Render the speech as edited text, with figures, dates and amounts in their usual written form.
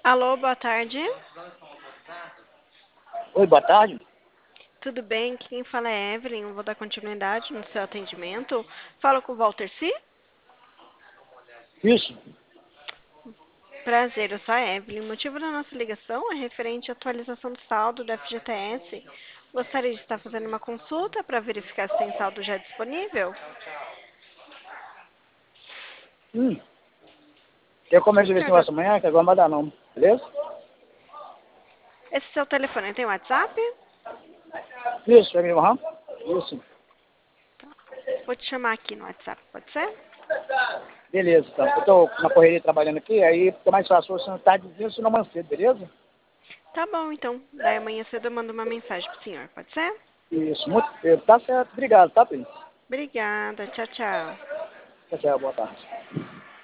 Alô, boa tarde. Oi, boa tarde. Tudo bem? Quem fala é Evelyn. Eu vou dar continuidade no seu atendimento. Falo com o Walter C. Isso. Prazer, eu sou a Evelyn. O motivo da nossa ligação é referente à atualização do saldo da FGTS. Gostaria de estar fazendo uma consulta para verificar se tem saldo já disponível. Quer começar a ver esse Senhor, negócio amanhã, que agora não vai dar não. Beleza? esse seu telefone tem WhatsApp? Isso, é mesmo, aham? Isso. Vou te chamar aqui no WhatsApp, pode ser? Beleza, então. Eu tô na correria trabalhando aqui, aí fica mais fácil você não tá dizendo se não mais cedo, beleza? Tá bom, então. Daí amanhã cedo eu mando uma mensagem pro senhor, pode ser? Isso, muito. Tá certo. Obrigado, tá, filho? Obrigada. Tchau, tchau. Tchau, tchau, boa tarde.